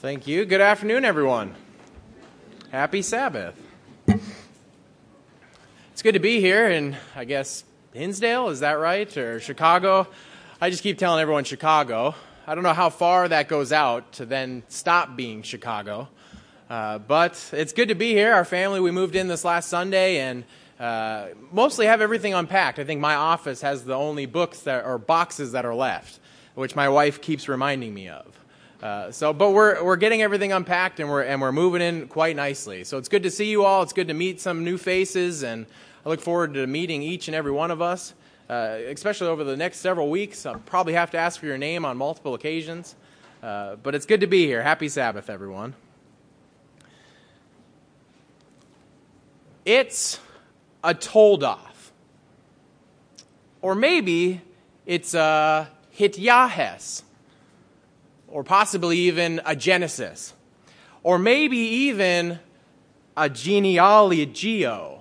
Thank you. Good afternoon, everyone. Happy Sabbath. It's good to be here in, I guess, Hinsdale, is that right? Or Chicago? I just keep telling everyone Chicago. I don't know how far that goes out to then stop being Chicago. But it's good to be here. Our family, we moved in this last Sunday and mostly have everything unpacked. I think my office has the only books or boxes that are left, which my wife keeps reminding me of. But we're getting everything unpacked and we're moving in quite nicely. So it's good to see you all. It's good to meet some new faces, and I look forward to meeting each and every one of us, especially over the next several weeks. I'll probably have to ask for your name on multiple occasions, but it's good to be here. Happy Sabbath, everyone. It's a told off, or maybe it's a hityahes, or possibly even a Genesis, or maybe even a genealogio.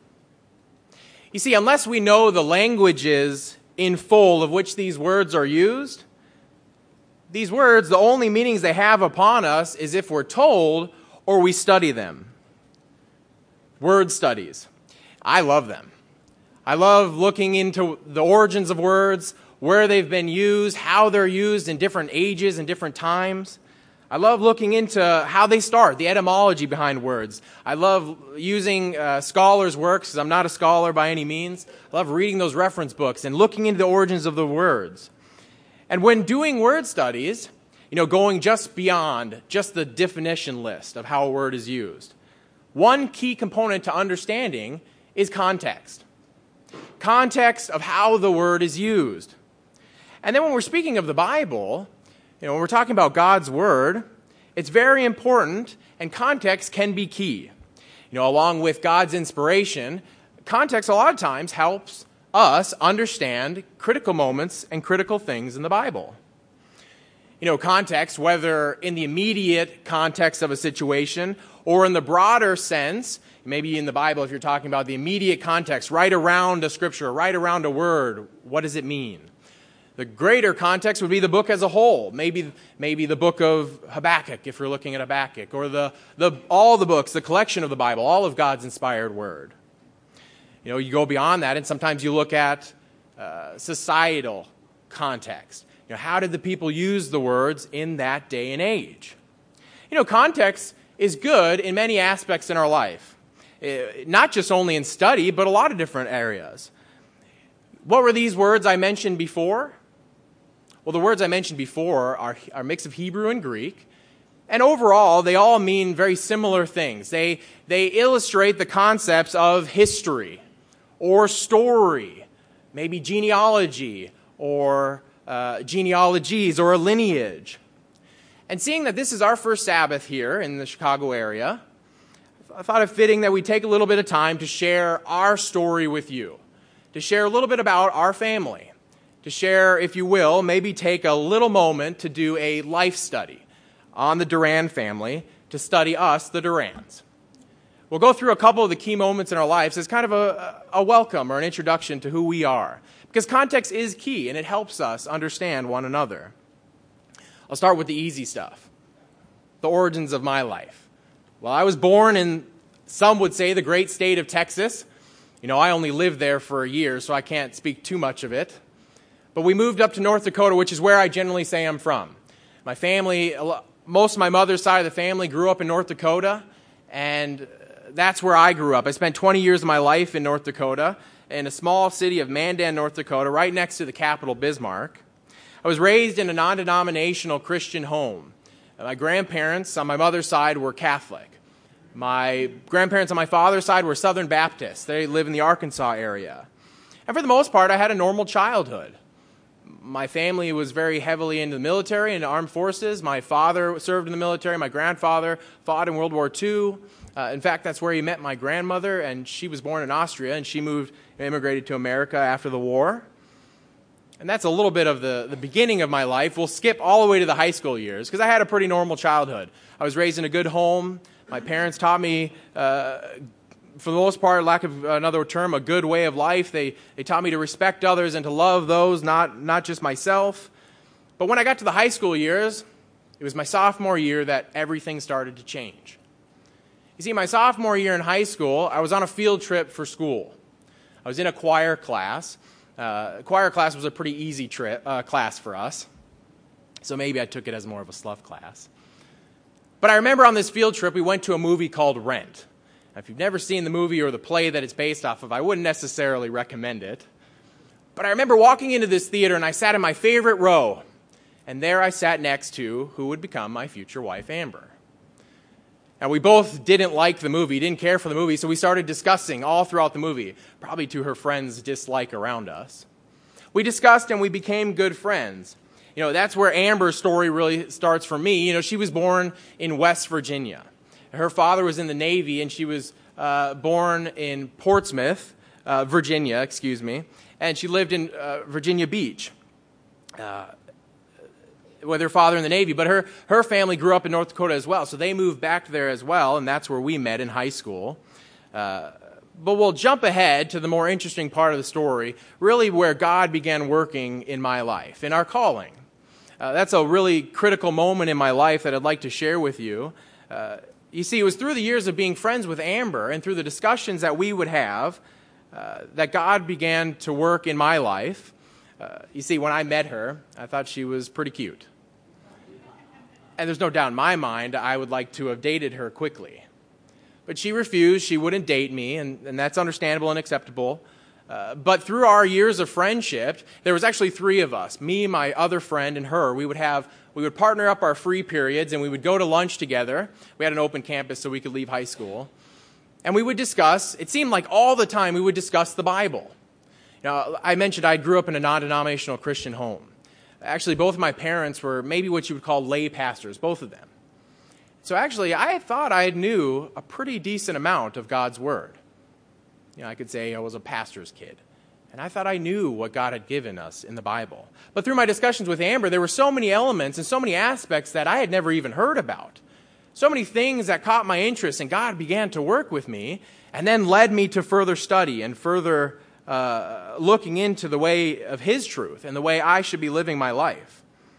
You see, unless we know the languages in full of which these words are used, these words, the only meanings they have upon us is if we're told or we study them. Word studies. I love them. I love looking into the origins of words, where they've been used, how they're used in different ages and different times. I love looking into how they start, the etymology behind words. I love using scholars' works, because I'm not a scholar by any means. I love reading those reference books and looking into the origins of the words. And when doing word studies, going just beyond just the definition list of how a word is used, one key component to understanding is context. Context of how the word is used. And then when we're speaking of the Bible, when we're talking about God's Word, it's very important, and context can be key. Along with God's inspiration, context a lot of times helps us understand critical moments and critical things in the Bible. Context, whether in the immediate context of a situation or in the broader sense, maybe in the Bible if you're talking about the immediate context, right around a scripture, right around a word, what does it mean? The greater context would be the book as a whole. Maybe the book of Habakkuk, if you're looking at Habakkuk, or all the books, the collection of the Bible, all of God's inspired word. You go beyond that, and sometimes you look at societal context. How did the people use the words in that day and age? Context is good in many aspects in our life, not just only in study, but a lot of different areas. What were these words I mentioned before? Well, the words I mentioned before are a mix of Hebrew and Greek, and overall, they all mean very similar things. They illustrate the concepts of history, or story, maybe genealogy, or genealogies, or a lineage. And seeing that this is our first Sabbath here in the Chicago area, I thought it fitting that we take a little bit of time to share our story with you, to share a little bit about our family, to share, if you will, maybe take a little moment to do a life study on the Duran family, to study us, the Durans. We'll go through a couple of the key moments in our lives as kind of a welcome or an introduction to who we are, because context is key and it helps us understand one another. I'll start with the easy stuff, the origins of my life. Well, I was born in, some would say, the great state of Texas. I only lived there for a year, so I can't speak too much of it. But we moved up to North Dakota, which is where I generally say I'm from. My family, most of my mother's side of the family grew up in North Dakota, and that's where I grew up. I spent 20 years of my life in North Dakota, in a small city of Mandan, North Dakota, right next to the capital, Bismarck. I was raised in a non-denominational Christian home. My grandparents on my mother's side were Catholic. My grandparents on my father's side were Southern Baptists. They live in the Arkansas area. And for the most part, I had a normal childhood. My family was very heavily into the military and the armed forces. My father served in the military. My grandfather fought in World War II. In fact, that's where he met my grandmother, and she was born in Austria, and she immigrated to America after the war. And that's a little bit of the beginning of my life. We'll skip all the way to the high school years, because I had a pretty normal childhood. I was raised in a good home. My parents taught me, for the most part, lack of another term, a good way of life. They taught me to respect others and to love those, not just myself. But when I got to the high school years, It was my sophomore year that everything started to change. You see, my sophomore year in high school, I was on a field trip for school. I was in a choir class. Choir class was a pretty easy class for us, so maybe I took it as more of a slough class. But I remember on this field trip, we went to a movie called Rent. Now, if you've never seen the movie or the play that it's based off of, I wouldn't necessarily recommend it. But I remember walking into this theater, and I sat in my favorite row, and there I sat next to who would become my future wife, Amber. And we both didn't like the movie, didn't care for the movie, so we started discussing all throughout the movie, probably to her friends' dislike around us. We discussed and we became good friends. That's where Amber's story really starts for me. She was born in West Virginia. Her father was in the Navy, and she was born in Portsmouth, Virginia, and she lived in Virginia Beach with her father in the Navy. But her family grew up in North Dakota as well, so they moved back there as well, and that's where we met in high school. But we'll jump ahead to the more interesting part of the story, really where God began working in my life, in our calling. That's a really critical moment in my life that I'd like to share with you. You see, it was through the years of being friends with Amber and through the discussions that we would have that God began to work in my life. You see, when I met her, I thought she was pretty cute. And there's no doubt in my mind I would like to have dated her quickly. But she refused. She wouldn't date me, and that's understandable and acceptable. But through our years of friendship, there was actually three of us, me, my other friend, and her. We would partner up our free periods, and we would go to lunch together. We had an open campus so we could leave high school. And we would discuss, it seemed like all the time we would discuss the Bible. I mentioned I grew up in a non-denominational Christian home. Actually, both of my parents were maybe what you would call lay pastors, both of them. So actually, I thought I knew a pretty decent amount of God's Word. I could say I was a pastor's kid. And I thought I knew what God had given us in the Bible. But through my discussions with Amber, there were so many elements and so many aspects that I had never even heard about. So many things that caught my interest, and God began to work with me and then led me to further study and further looking into the way of His truth and the way I should be living my life.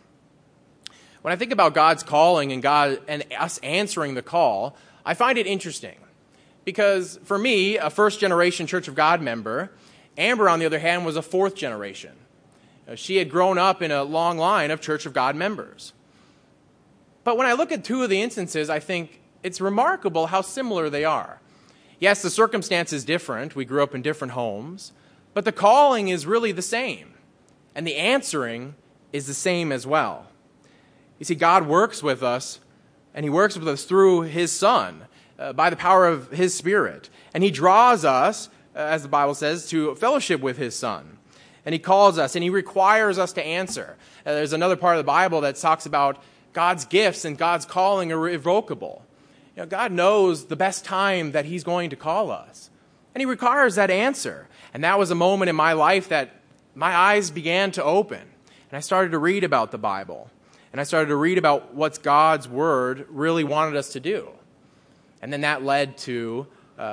When I think about God's calling and God and us answering the call, I find it interesting. Because for me, a first-generation Church of God member, Amber, on the other hand, was a fourth generation. She had grown up in a long line of Church of God members. But when I look at two of the instances, I think it's remarkable how similar they are. Yes, the circumstance is different. We grew up in different homes. But the calling is really the same. And the answering is the same as well. You see, God works with us, and He works with us through His Son, by the power of His Spirit. And He draws us, as the Bible says, to fellowship with His Son. And He calls us, and He requires us to answer. There's another part of the Bible that talks about God's gifts and God's calling are irrevocable. God knows the best time that He's going to call us. And He requires that answer. And that was a moment in my life that my eyes began to open. And I started to read about the Bible. And I started to read about what God's Word really wanted us to do. And then that led to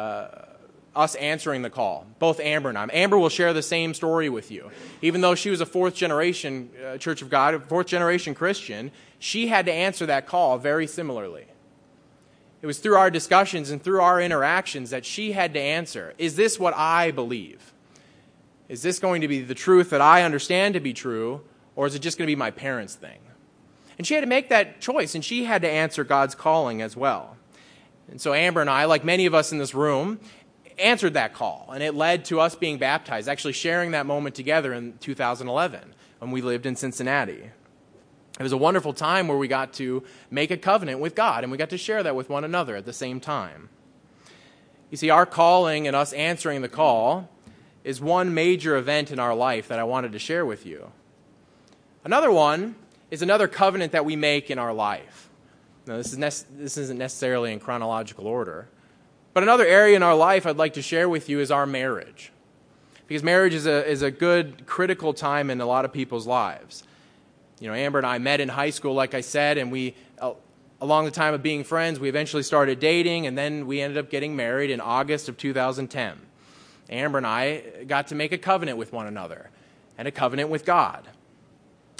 us answering the call, both Amber and I. Amber will share the same story with you. Even though she was a fourth-generation Church of God, a fourth-generation Christian, she had to answer that call very similarly. It was through our discussions and through our interactions that she had to answer, is this what I believe? Is this going to be the truth that I understand to be true, or is it just going to be my parents' thing? And she had to make that choice, and she had to answer God's calling as well. And so Amber and I, like many of us in this room, answered that call, and it led to us being baptized, actually sharing that moment together in 2011 when we lived in Cincinnati. It was a wonderful time where we got to make a covenant with God, and we got to share that with one another at the same time. You see, our calling and us answering the call is one major event in our life that I wanted to share with you. Another one is another covenant that we make in our life. Now, this isn't necessarily in chronological order, but another area in our life I'd like to share with you is our marriage. Because marriage is a good, critical time in a lot of people's lives. Amber and I met in high school, like I said, and we, along the time of being friends, we eventually started dating, and then we ended up getting married in August of 2010. Amber and I got to make a covenant with one another, and a covenant with God.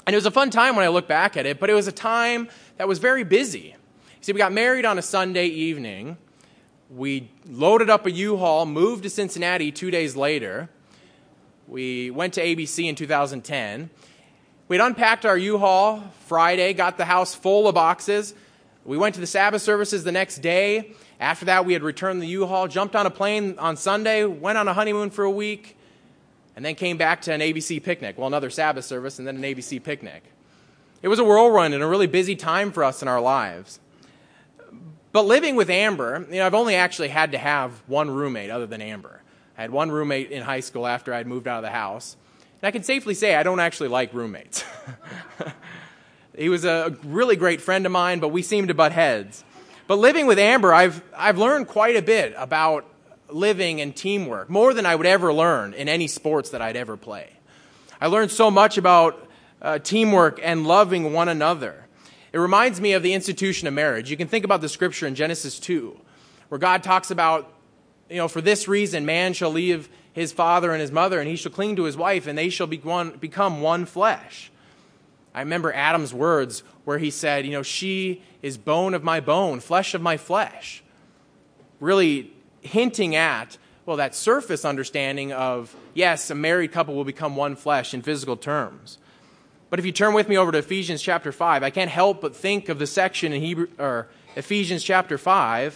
And it was a fun time when I look back at it, but it was a time that was very busy. See, we got married on a Sunday evening. We loaded up a U-Haul, moved to Cincinnati 2 days later. We went to ABC in 2010. We'd unpacked our U-Haul Friday, got the house full of boxes. We went to the Sabbath services the next day. After that, we had returned the U-Haul, jumped on a plane on Sunday, went on a honeymoon for a week, and then came back to an ABC picnic. Well, another Sabbath service and then an ABC picnic. It was a whirlwind and a really busy time for us in our lives. But living with Amber, I've only actually had to have one roommate other than Amber. I had one roommate in high school after I'd moved out of the house. And I can safely say I don't actually like roommates. He was a really great friend of mine, but we seemed to butt heads. But living with Amber, I've learned quite a bit about living and teamwork, more than I would ever learn in any sports that I'd ever play. I learned so much about teamwork and loving one another. It reminds me of the institution of marriage. You can think about the scripture in Genesis 2, where God talks about, for this reason, man shall leave his father and his mother, and he shall cling to his wife, and they shall become one flesh. I remember Adam's words where he said, she is bone of my bone, flesh of my flesh. Really hinting at, that surface understanding of, yes, a married couple will become one flesh in physical terms. But if you turn with me over to Ephesians chapter 5, I can't help but think of the section in Ephesians chapter 5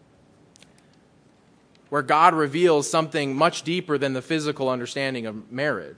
where God reveals something much deeper than the physical understanding of marriage.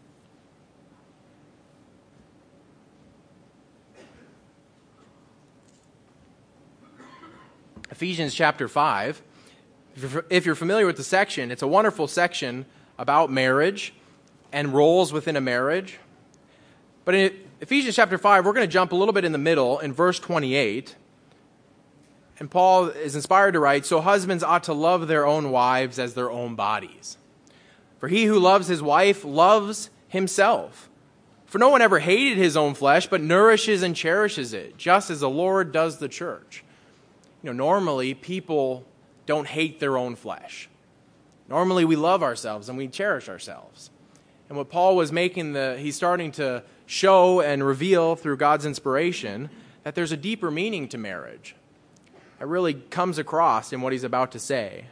Ephesians chapter 5. If you're familiar with the section, it's a wonderful section about marriage and roles within a marriage. But in Ephesians chapter 5, we're going to jump a little bit in the middle in verse 28. And Paul is inspired to write, "So husbands ought to love their own wives as their own bodies. For he who loves his wife loves himself. For no one ever hated his own flesh, but nourishes and cherishes it, just as the Lord does the church." Normally people don't hate their own flesh. Normally we love ourselves and we cherish ourselves. And what Paul was he's starting to show and reveal through God's inspiration that there's a deeper meaning to marriage. It really comes across in what he's about to say.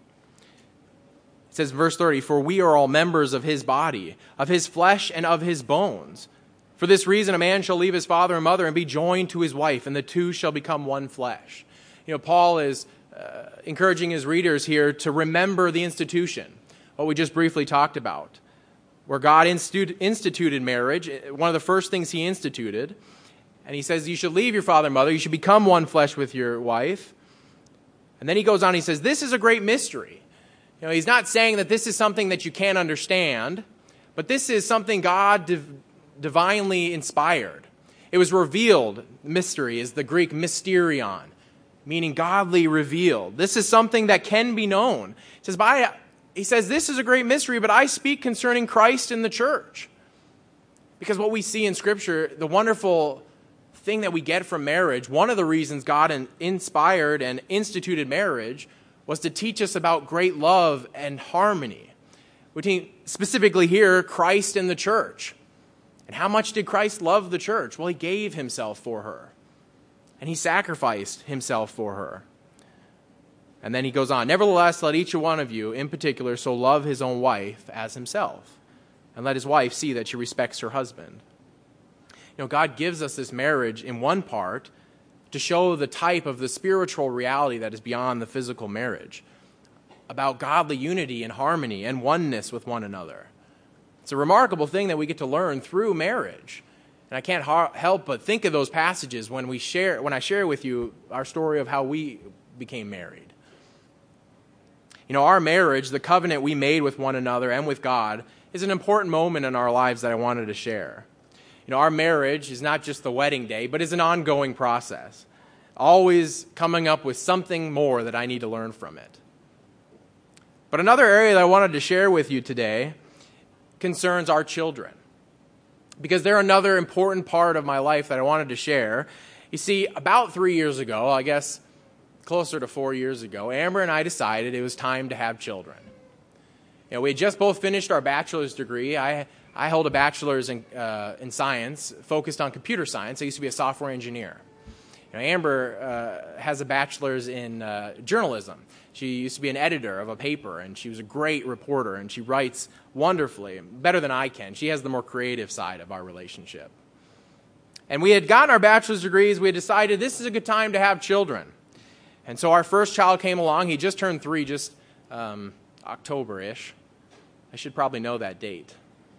It says in verse 30, "For we are all members of his body, of his flesh and of his bones. For this reason a man shall leave his father and mother and be joined to his wife, and the two shall become one flesh." Paul is encouraging his readers here to remember the institution, what we just briefly talked about, where God instituted marriage. One of the first things he instituted, and he says you should leave your father and mother, you should become one flesh with your wife. And then he goes on, he says this is a great mystery. He's not saying that this is something that you can't understand, but this is something God divinely inspired. It was revealed. Mystery is the Greek mysterion, meaning godly revealed. This is something that can be known. He says, this is a great mystery, but I speak concerning Christ and the church. Because what we see in Scripture, the wonderful thing that we get from marriage, one of the reasons God inspired and instituted marriage was to teach us about great love and harmony. Between, specifically here, Christ and the church. And how much did Christ love the church? Well, he gave himself for her. And he sacrificed himself for her. And then he goes on, "Nevertheless, let each one of you, in particular, so love his own wife as himself. And let his wife see that she respects her husband." God gives us this marriage in one part to show the type of the spiritual reality that is beyond the physical marriage, about godly unity and harmony and oneness with one another. It's a remarkable thing that we get to learn through marriage. And I can't help but think of those passages when I share with you our story of how we became married. Our marriage, the covenant we made with one another and with God, is an important moment in our lives that I wanted to share. Our marriage is not just the wedding day, but is an ongoing process, always coming up with something more that I need to learn from it. But another area that I wanted to share with you today concerns our children, because they're another important part of my life that I wanted to share. You see, about 3 years ago, I guess closer to 4 years ago, Amber and I decided it was time to have children. We had just both finished our bachelor's degree. I I hold a bachelor's in science, focused on computer science. I used to be a software engineer. Amber has a bachelor's in journalism. She used to be an editor of a paper, and she was a great reporter, and she writes wonderfully, better than I can. She has the more creative side of our relationship. And we had gotten our bachelor's degrees. We had decided this is a good time to have children. And so our first child came along. He just turned 3, just October-ish. I should probably know that date.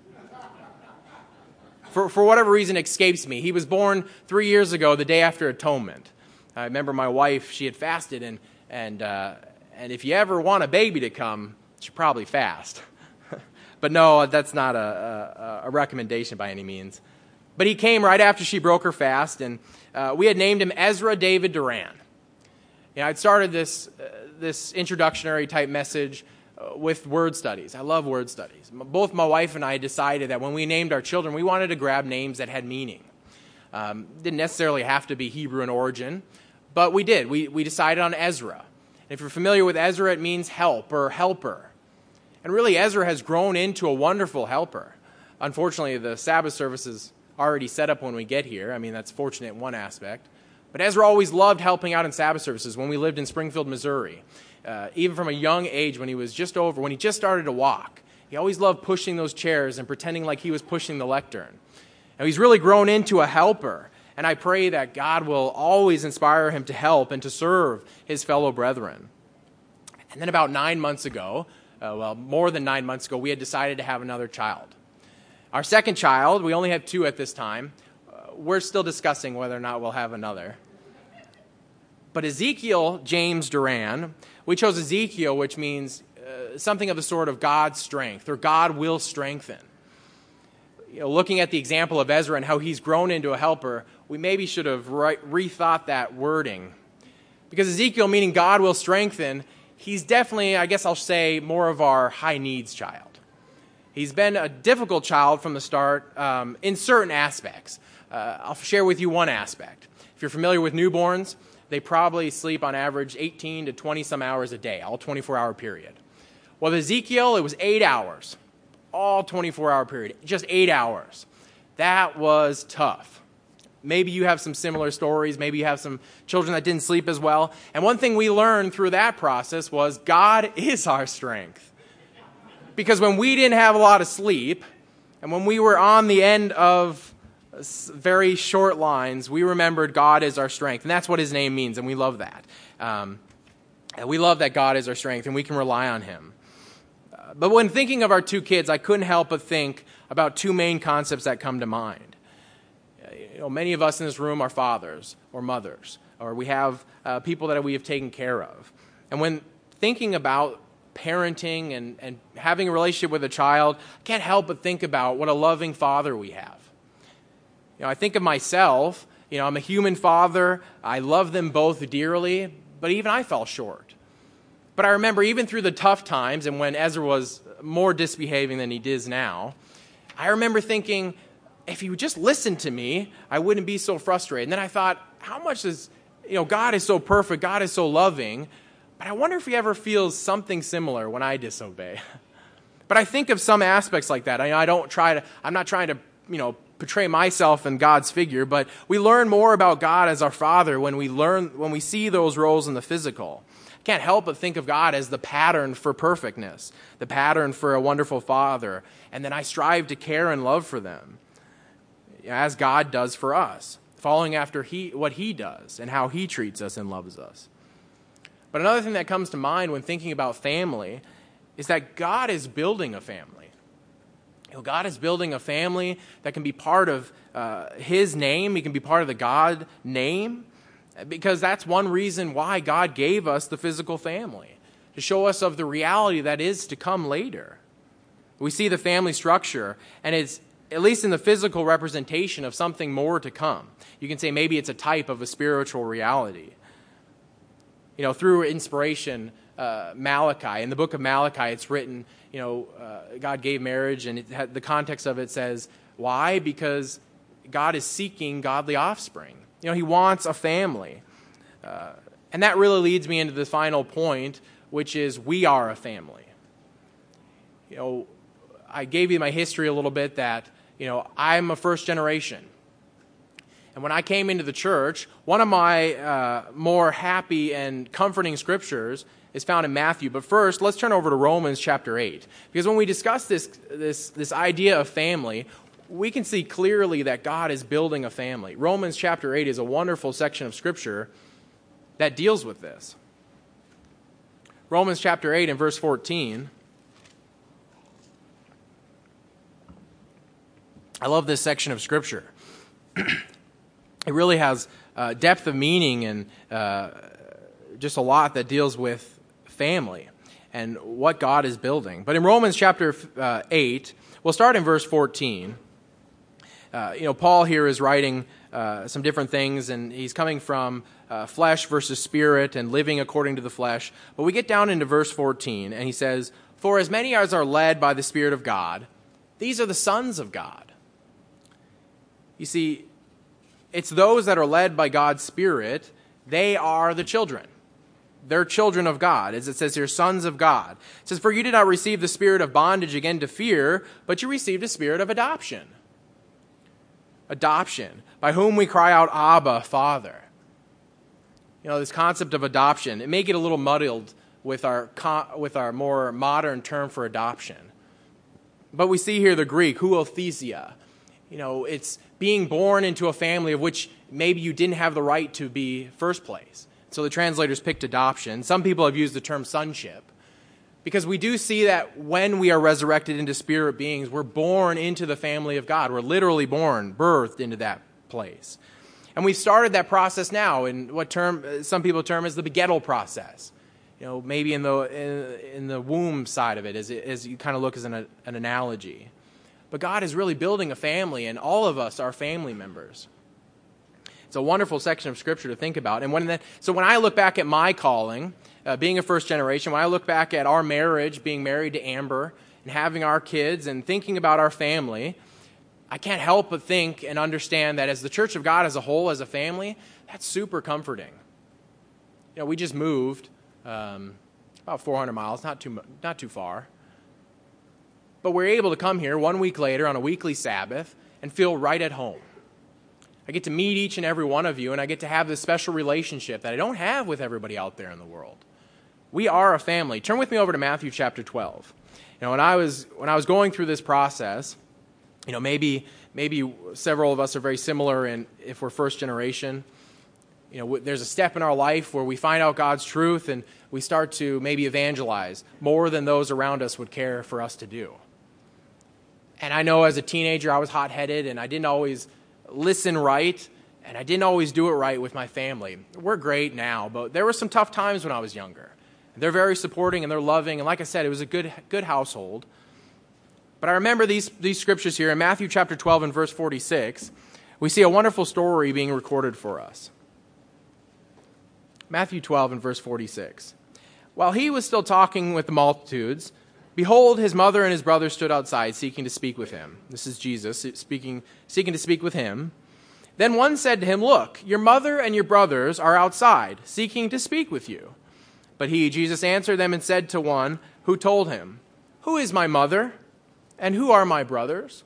For whatever reason, it escapes me. He was born 3 years ago, the day after Atonement. I remember my wife, she had fasted, and if you ever want a baby to come, you should probably fast. But no, that's not a recommendation by any means. But he came right after she broke her fast, and we had named him Ezra David Duran. I'd started this introductory type message with word studies. I love word studies. Both my wife and I decided that when we named our children, we wanted to grab names that had meaning. Didn't necessarily have to be Hebrew in origin, but we did. We decided on Ezra. And if you're familiar with Ezra, it means help or helper. And really, Ezra has grown into a wonderful helper. Unfortunately, the Sabbath service is already set up when we get here. I mean, that's fortunate in one aspect. But Ezra always loved helping out in Sabbath services when we lived in Springfield, Missouri. Even from a young age, when he just started to walk, he always loved pushing those chairs and pretending like he was pushing the lectern. And he's really grown into a helper. And I pray that God will always inspire him to help and to serve his fellow brethren. And then about 9 months ago, more than 9 months ago, we had decided to have another child. Our second child, we only have 2 at this time. We're still discussing whether or not we'll have another. But Ezekiel James Duran, we chose Ezekiel, which means something of the sort of God's strength, or God will strengthen. Looking at the example of Ezra and how he's grown into a helper, we maybe should have rethought that wording. Because Ezekiel, meaning God will strengthen, he's definitely, I guess I'll say, more of our high needs child. He's been a difficult child from the start in certain aspects. I'll share with you one aspect. If you're familiar with newborns, they probably sleep on average 18 to 20-some hours a day, all 24-hour period. Well, with Ezekiel, it was 8 hours, all 24-hour period, just 8 hours. That was tough. Maybe you have some similar stories. Maybe you have some children that didn't sleep as well. And one thing we learned through that process was God is our strength. Because when we didn't have a lot of sleep, and when we were on the end of very short lines, we remembered God is our strength. And that's what his name means, and we love that. And we love that God is our strength, and we can rely on him. But when thinking of our 2 kids, I couldn't help but think about 2 main concepts that come to mind. Many of us in this room are fathers or mothers, or we have people that we have taken care of. And when thinking about parenting and having a relationship with a child, I can't help but think about what a loving father we have. I think of myself, I'm a human father. I love them both dearly, but even I fell short. But I remember even through the tough times and when Ezra was more disbehaving than he is now, I remember thinking, if he would just listen to me, I wouldn't be so frustrated. And then I thought, how much is, God is so perfect, God is so loving, but I wonder if he ever feels something similar when I disobey. But I think of some aspects like that. I'm not trying to, portray myself in God's figure, but we learn more about God as our Father when we see those roles in the physical. I can't help but think of God as the pattern for perfectness, the pattern for a wonderful Father, and then I strive to care and love for them, as God does for us, following after what he does and how he treats us and loves us. But another thing that comes to mind when thinking about family is that God is building a family. God is building a family that can be part of his name. He can be part of the God name, because that's one reason why God gave us the physical family, to show us of the reality that is to come later. We see the family structure, and it's at least in the physical representation of something more to come. You can say maybe it's a type of a spiritual reality. Through inspiration, Malachi, in the book of Malachi, it's written, God gave marriage, and the context of it says, why? Because God is seeking godly offspring. He wants a family. And that really leads me into the final point, which is we are a family. I gave you my history a little bit that, I'm a first generation. And when I came into the church, one of my more happy and comforting scriptures is found in Matthew. But first, let's turn over to Romans chapter 8. Because when we discuss this idea of family, we can see clearly that God is building a family. Romans chapter 8 is a wonderful section of scripture that deals with this. Romans chapter 8 and verse 14. I love this section of scripture. It really has depth of meaning and just a lot that deals with family and what God is building. But in Romans chapter 8, we'll start in verse 14. Paul here is writing some different things, and he's coming from flesh versus spirit and living according to the flesh. But we get down into verse 14, and he says, "For as many as are led by the Spirit of God, these are the sons of God." You see, it's those that are led by God's Spirit, they are the children. They're children of God. As it says here, sons of God. It says, "For you did not receive the spirit of bondage again to fear, but you received a spirit of adoption." Adoption, by whom we cry out, "Abba, Father." This concept of adoption, it may get a little muddled with our more modern term for adoption. But we see here the Greek, huothesia. It's being born into a family of which maybe you didn't have the right to be first place. So the translators picked adoption. Some people have used the term sonship, because we do see that when we are resurrected into spirit beings, we're born into the family of God. We're literally birthed into that place. And we've started that process now in what some people term as the begettal process. Maybe in the womb side of it, as you kind of look as an analogy. But God is really building a family, and all of us are family members. It's a wonderful section of Scripture to think about. And when I look back at my calling, being a first generation, when I look back at our marriage, being married to Amber, and having our kids, and thinking about our family, I can't help but think and understand that as the Church of God as a whole, as a family, that's super comforting. We just moved about 400 miles, not too far. But we're able to come here 1 week later on a weekly Sabbath and feel right at home. I get to meet each and every one of you, and I get to have this special relationship that I don't have with everybody out there in the world. We are a family. Turn with me over to Matthew chapter 12. When I was going through this process, maybe several of us are very similar in if we're first generation. There's a step in our life where we find out God's truth and we start to maybe evangelize more than those around us would care for us to do. And I know as a teenager I was hot-headed and I didn't always listen right, and I didn't always do it right with my family. We're great now, but there were some tough times when I was younger. They're very supporting and they're loving, and like I said, it was a good household. But I remember these scriptures here in Matthew chapter 12 and verse 46. We see a wonderful story being recorded for us. Matthew 12 and verse 46. "While he was still talking with the multitudes, behold, his mother and his brother stood outside, seeking to speak with him." This is Jesus seeking to speak with him. "Then one said to him, 'Look, your mother and your brothers are outside, seeking to speak with you.' But he, Jesus, answered them and said to one who told him, 'Who is my mother, and who are my brothers?'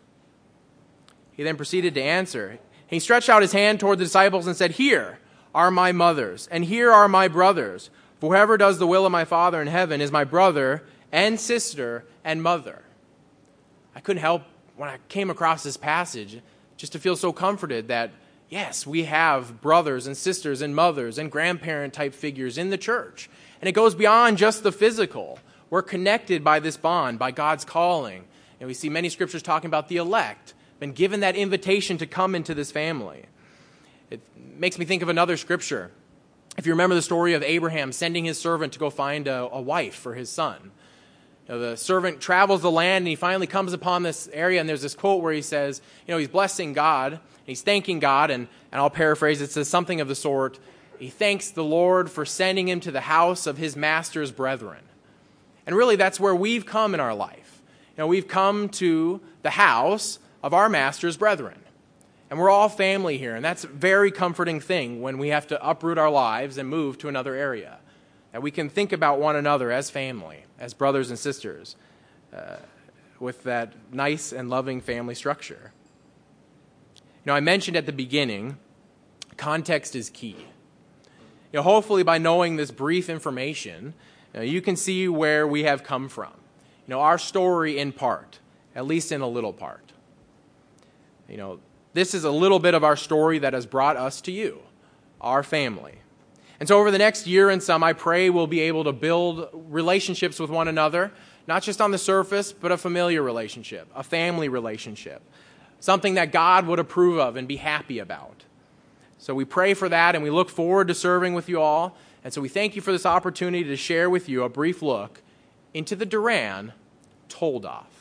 He then proceeded to answer. He stretched out his hand toward the disciples and said, 'Here are my mothers, and here are my brothers. For whoever does the will of my Father in heaven is my brother and sister and mother.'" I couldn't help, when I came across this passage, just to feel so comforted that, yes, we have brothers and sisters and mothers and grandparent-type figures in the church. And it goes beyond just the physical. We're connected by this bond, by God's calling. And we see many scriptures talking about the elect, been given that invitation to come into this family. It makes me think of another scripture. If you remember the story of Abraham sending his servant to go find a wife for his son. The servant travels the land, and he finally comes upon this area, and there's this quote where he says, he's blessing God, and he's thanking God, and I'll paraphrase, it says something of the sort, he thanks the Lord for sending him to the house of his master's brethren. And really, that's where we've come in our life. We've come to the house of our master's brethren. And we're all family here, and that's a very comforting thing when we have to uproot our lives and move to another area. That we can think about one another as family, as brothers and sisters. with that nice and loving family structure. I mentioned at the beginning, context is key. Hopefully by knowing this brief information, you can see where we have come from. Our story in part, at least in a little part. This is a little bit of our story that has brought us to you, our family. And so over the next year and some, I pray we'll be able to build relationships with one another, not just on the surface, but a familiar relationship, a family relationship, something that God would approve of and be happy about. So we pray for that, and we look forward to serving with you all. And so we thank you for this opportunity to share with you a brief look into the Duran Told Off.